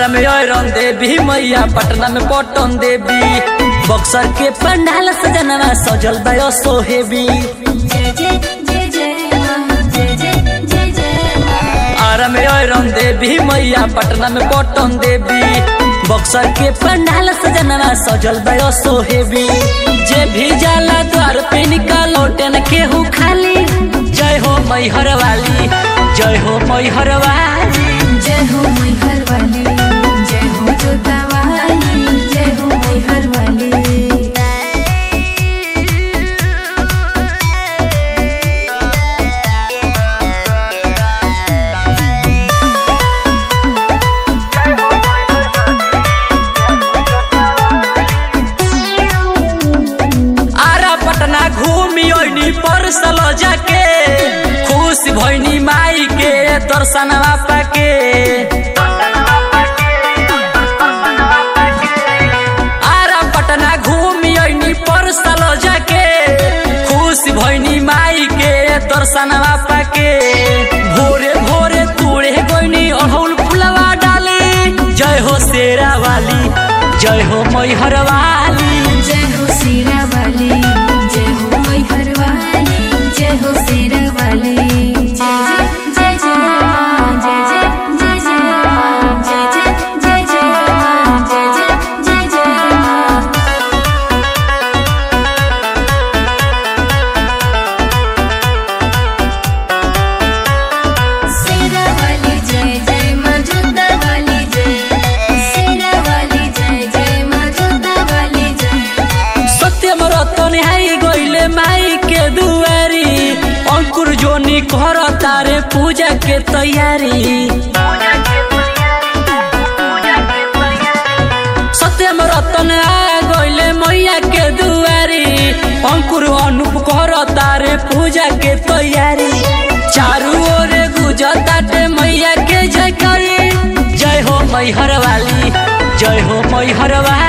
आरा में आयरन देवी मैया, पटना में पटन देवी, बक्सर के पंडाल सजनवा सजल बयो सोहेबी। आरा में आयरन देवी मैया, पटना में पटन देवी, बक्सर के पंडाल सजनवा सजल बयो सोहेबी। जे भी जाला द्वार पे निकालो टेन केहू खाली। जय हो मैहर वाली, जय हो मैहर वाली, जय हो मैहर वाली, जय हो जोता वाली, जय हो मैहर वाली। आरा पटना घूमी ओइनी परसल जाके, खुश भइनी माई के दर्शनवा पाके। आरा पटना घूमी ओइनी परसल जाके, खुश भइनी माई के दर्शनवा पाके। भोरे भोरे तूड़े गोइनी अड़हुल फुलवा डाली। जय हो शेरा वाली, जय हो मैहर वाली, जय हो शेरा वाली, जय हो मैहर वाली, जय हो शेरा वाली। जय जय माँ, जय जय जय जय माँ, जय जय जय जय माँ, जय जय जय जय माँ। शेरा वाली जय जय माँ, जोता वाली जय। शेरा वाली जय जय माँ, जोता वाली जय। सत्यम रतन हाई गइले माई के दुआरी, अंकुर जोनी कर तारे पूजा के तैयारी। सत्यम रतन आ गइले मैया के दुआरी, अंकुर अनूप कर तारे पूजा के तैयारी। चारू ओर गुजताटे मैया के जय करी। जय हो मैहर वाली, जय हो मैहर वाली।